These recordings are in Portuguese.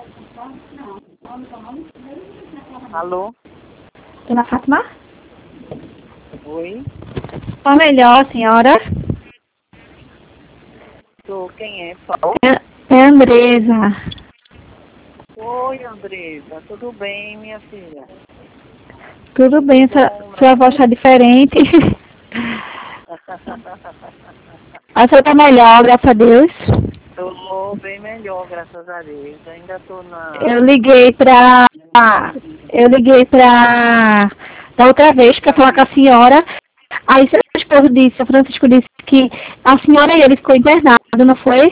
Alô? Dona Fátima? Oi? Tá melhor, senhora? Quem é? Paulo? É Andresa. Oi, Andresa. Tudo bem, minha filha? Tudo bem, sua voz está diferente. A senhora tá melhor, graças a Deus. Estou bem melhor, graças a Deus. Ainda estou na... Eu liguei da outra vez para falar com a senhora. Aí seu esposo disse, o Francisco disse que a senhora e ele ficou internado, não foi?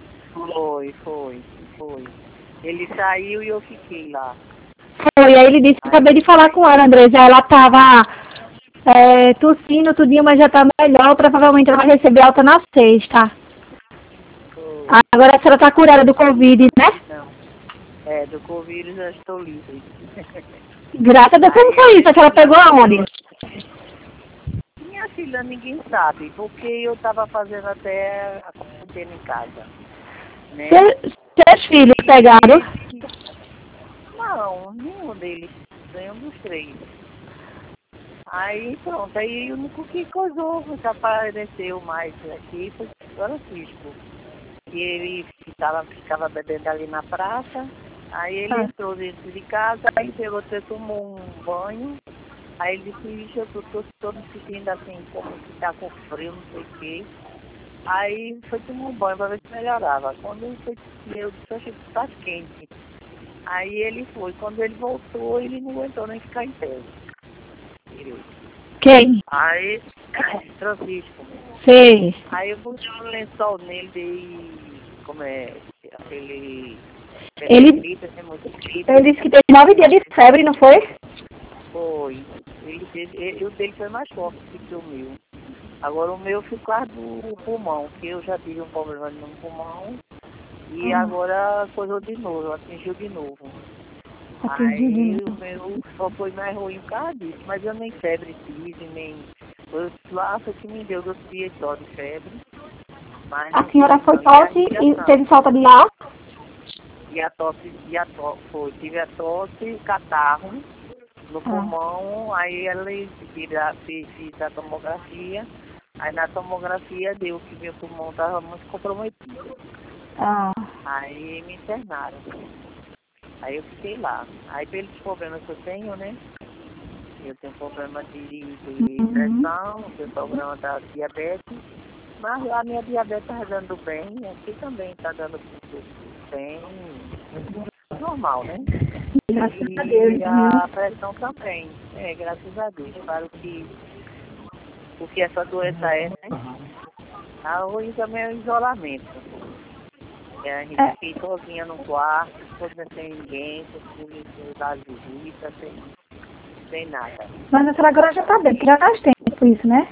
Foi. Ele saiu e eu fiquei lá. Foi, aí ele disse que acabei de falar com ela, Andresa. Ela estava tossindo tudinho, mas já está melhor. Provavelmente ela vai receber alta na sexta. Foi. Agora a senhora está curada do Covid, né? Não. Do Covid já estou livre. Graças a Deus, como foi isso? A senhora pegou aonde? Minha filha, ninguém sabe, porque eu estava fazendo até a quarentena em casa. Né? Seus filhos pegaram? Não, nenhum deles. Nenhum dos três. Aí pronto, aí o único que coisou, que apareceu mais aqui foi o Francisco. E ele ficava bebendo ali na praça. Aí ele entrou dentro de casa, aí pegou, tomou um banho. Aí ele disse, "Ixi, eu tô me sentindo assim, como que tá com frio, não sei o quê." Aí foi tomar um banho para ver se melhorava. Quando ele foi, eu disse, "Oxe, tá quente." Aí ele foi. Quando ele voltou, ele não aguentou nem ficar em pé. Quem? Aí, Francisco. Sei. Aí eu botei um lençol nele, dei, como é, aquele... Ele disse que teve 9 dias de febre, não foi? Foi. O dele foi mais forte que o meu. Agora o meu ficou do pulmão, que eu já tive um problema no pulmão. E agora coisou de novo, atingiu de novo. Aí o meu só foi mais ruim por causa disso, mas eu nem febre tive, nem... Lá foi que me deu 2 dias só de febre. Mas a senhora foi tosse e teve falta de ar? Tive a tosse, catarro no pulmão, aí ela fez a tomografia, aí na tomografia deu que meu pulmão estava muito comprometido. Aí me internaram. Aí eu fiquei lá. Aí pelos problemas que eu tenho, né? Eu tenho problema de pressão, tenho problema da diabetes, mas lá minha diabetes está dando bem, aqui também está dando bem, normal, né? Graças a Deus. E a pressão também, graças a Deus. Claro que o que essa doença é, né? A ruim também é o isolamento. A gente fica sozinha no quarto, sem ninguém, sem dar visita, sem nada. Mas a senhora agora já está bem, que já faz tempo isso, né?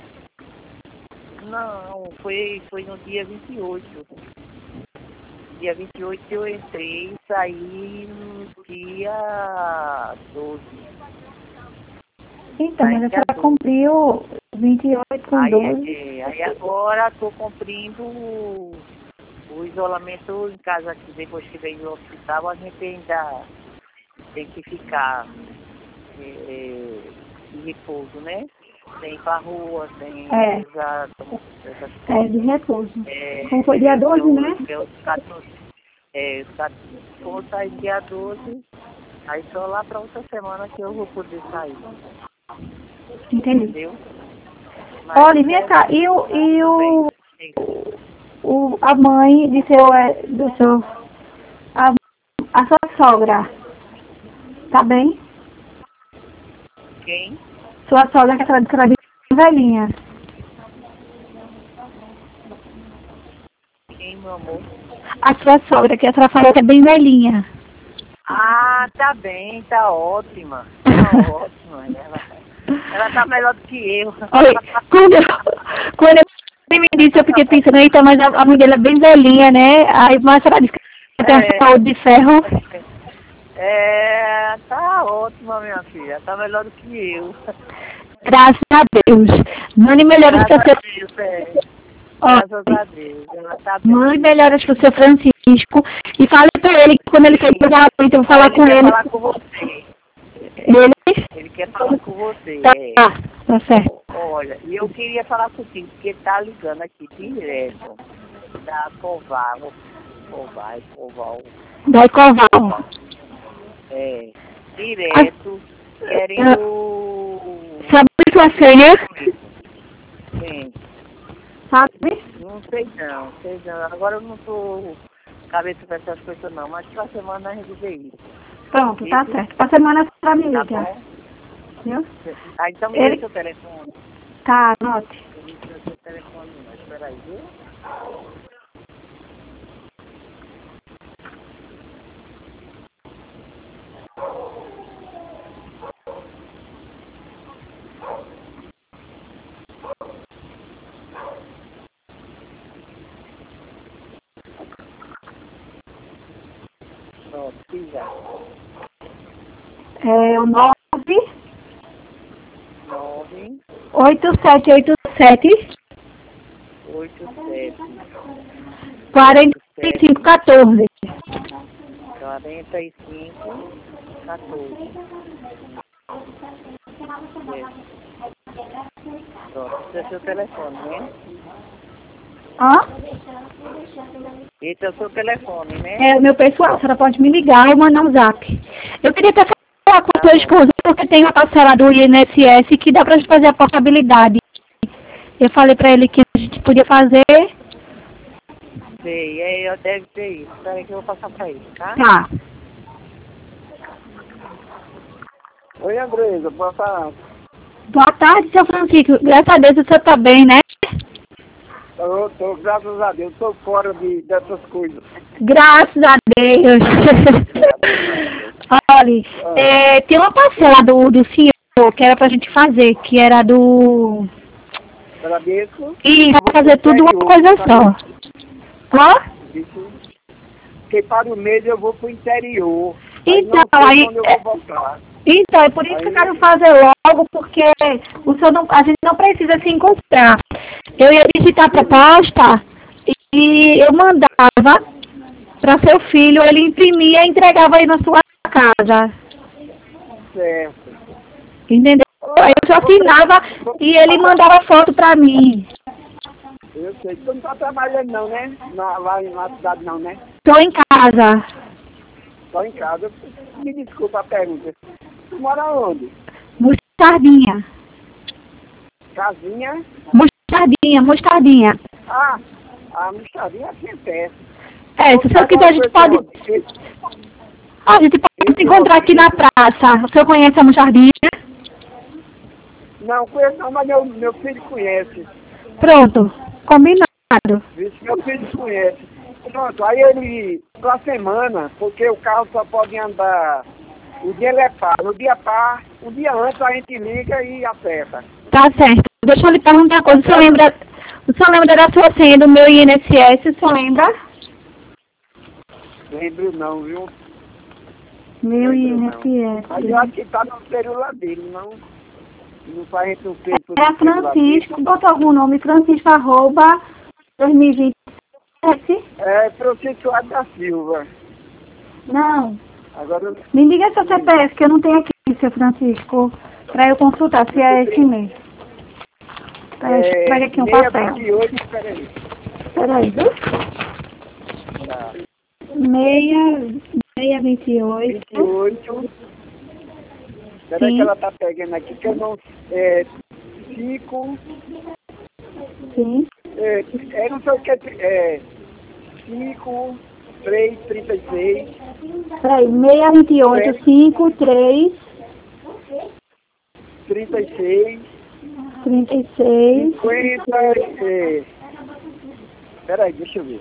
Não, foi no dia 28. Dia 28 eu entrei e saí no dia 12. Então, mas a senhora cumpriu 28 com 12. Aí agora estou cumprindo o isolamento em casa aqui. Depois que veio do hospital, a gente ainda tem que ficar de repouso, né? Sem ir pra rua, sem usar essas coisas. De repouso. Como foi dia 12, né? Vou sair dia 12, aí só lá pra outra semana que eu vou poder sair. Entendi. Entendeu? Olha, vem cá, a mãe de a sua sogra, tá bem? Quem? Sua sogra, que a senhora disse velhinha. Quem, meu amor? A sua sogra, que a senhora falou que é bem velhinha. Ah, tá bem, tá ótima. Tá ótima. Ela tá melhor do que eu. Olha, quando ele me disse, eu fiquei pensando, eita, mas a mãe dele é bem velhinha, né? Aí, mas a senhora disse que tem a saúde de ferro. Tá ótima, minha filha. Tá melhor do que eu. Graças a Deus. Mande melhoras para o seu... Graças a Deus. Ela tá bem. Mande melhoras para o seu Francisco. E fale pra ele que quando ele quer pegar a gente, eu vou falar com ele. Ele quer falar com você. Ele quer falar com você. Tá certo. Olha, e eu queria falar contigo, porque ele tá ligando aqui direto da Coval. Da Coval. É, direto, querendo... Sabe sua senha? Sim. Sabe? Não sei não. Agora eu não tô cabeça pra essas coisas não, mas pra semana a gente vê isso. Pronto, tá certo. Pra semana você vai me ligar. Tá bom? Viu? Ah, então me dê seu telefone. Tá, anote. Me dê seu telefone, mas peraí, viu? Pronto, fica. É o 9 987 87 45 14. 45 14. Pronto, esse é o seu telefone, né? Hã? Esse é o seu telefone, né? É o meu pessoal, a senhora pode me ligar ou mandar um zap. Eu queria até falar com a sua esposa, porque tem uma parcela do INSS que dá pra gente fazer a portabilidade. Eu falei pra ele que a gente podia fazer. Sei, eu deve ter isso. Espera aí que eu vou passar pra ele, tá? Tá. Oi, Andresa, boa tarde. Boa tarde, seu Francisco. Graças a Deus o senhor tá bem, né? Tô, graças a Deus, tô fora dessas coisas. Graças a Deus. Olha, tem uma parcela do senhor que era pra gente fazer, que era do... Agradeço. E vai fazer tudo uma coisa só. Ó? Porque para o mês eu vou pro interior. Então, aí não sei quando eu vou voltar. Então, é por isso que eu quero fazer logo, porque o senhor não, a gente não precisa se encontrar. Eu ia digitar a proposta e eu mandava para seu filho, ele imprimia e entregava aí na sua casa. Certo. Entendeu? Aí eu só assinava e ele mandava foto para mim. Eu sei. Tu não tá trabalhando não, né? Lá na cidade não, né? Estou em casa. Só em casa. Me desculpa a pergunta. Tu mora onde? Mostardinha. Casinha? Mostardinha. Ah, a mostardinha aqui é perto. Se o senhor quiser, a gente pode... A gente pode se encontrar aqui na praça. O senhor conhece a Mostardinha? Não, conheço não, mas meu filho conhece. Pronto, combinado. Meu filho conhece. Pronto, aí ele, pra semana, porque o carro só pode andar, o dia ele é par, no dia par, um dia antes a gente liga e acerta. Tá certo. Deixa eu lhe perguntar uma coisa. O senhor lembra da sua senha do meu INSS? O senhor lembra? Lembro não, viu? Meu Lembro INSS. Mas eu acho que tá no celular dele, não faz no peito. É Francisco, botou algum nome, Francisco @ 2027. É Francisco Soares da Silva. Não. Agora Me diga seu CPF, que eu não tenho aqui, seu Francisco, para eu consultar se é esse mesmo. Peraí, deixa eu pegar aqui um papel. 628, peraí. Peraí, viu? Tá. 628. 28. Peraí que ela tá pegando aqui, que eu não... 5... Sim. Eu não sei o que é... 5, 3, 36... Peraí, 628, 53... 36... 36... 50... Peraí, deixa eu ver.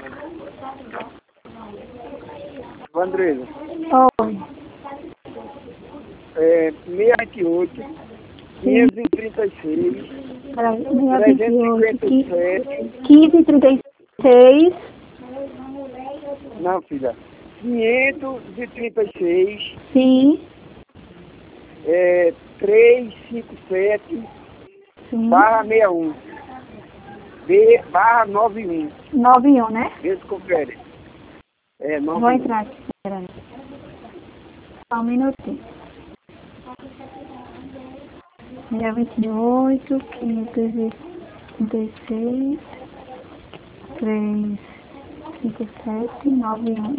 Vandresa. Oi. 628, 536, Peraí, 628, 357. 1536. Não, filha. 536, Sim. 357, Sim. barra 61. B, barra 91. 91, né? Vê se confere. É, Vou 91. entrar aqui, peraí. Só um minutinho. 628, 536, 357, 91.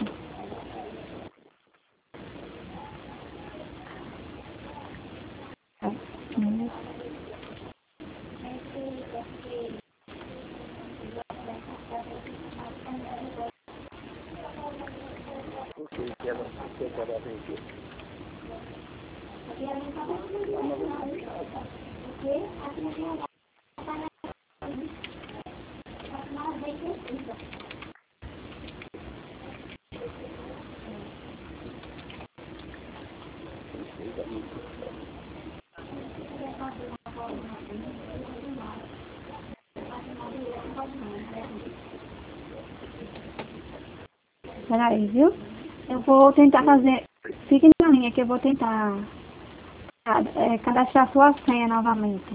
Peraí, viu? Eu vou tentar fazer... Fique na linha que eu vou tentar cadastrar sua senha novamente.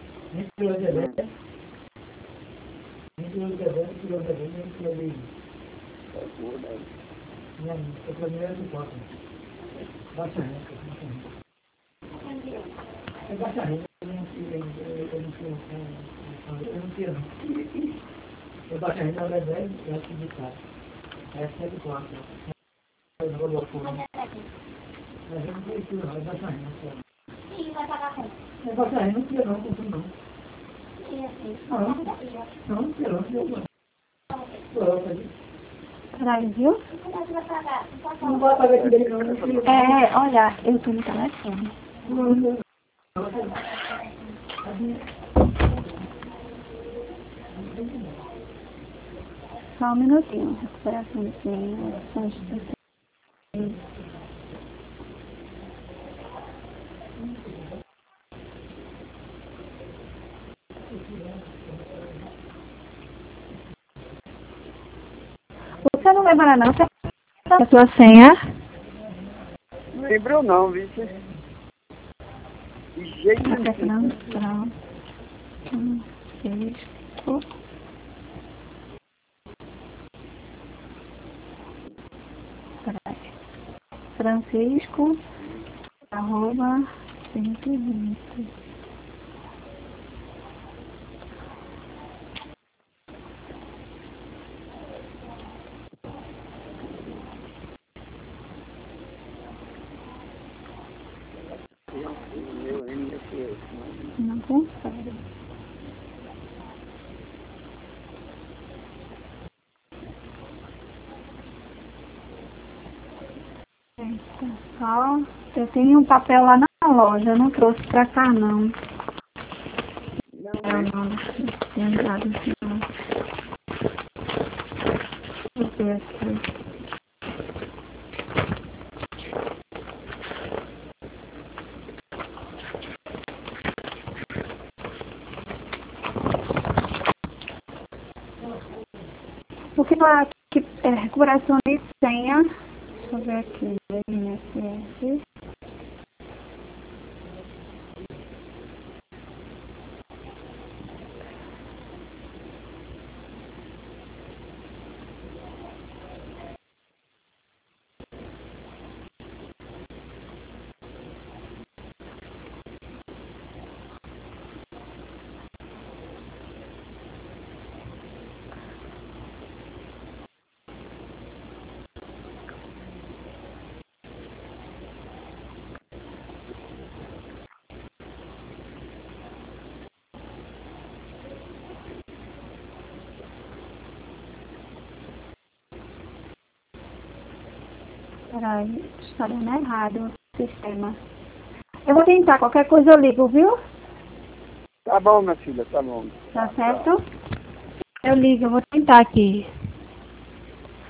Peraí, viu? Olha, eu tô no telefone. Só um minutinho. Recuperação de senha. Você não lembra não? Você a sua senha? Não lembrou não, viu? De jeito nenhum. Francisco, arroba, 120. Não consegue. Só, eu tenho um papel lá na loja, eu não trouxe pra cá não. Não, não tinha entrado assim não. Deixa eu ver aqui. O que lá que é recuperação de senha? Deixa eu ver aqui, INSS. Peraí, está dando errado o sistema. Eu vou tentar, qualquer coisa eu ligo, viu? Tá bom, minha filha, tá bom. Tá certo? Eu ligo, eu vou tentar aqui.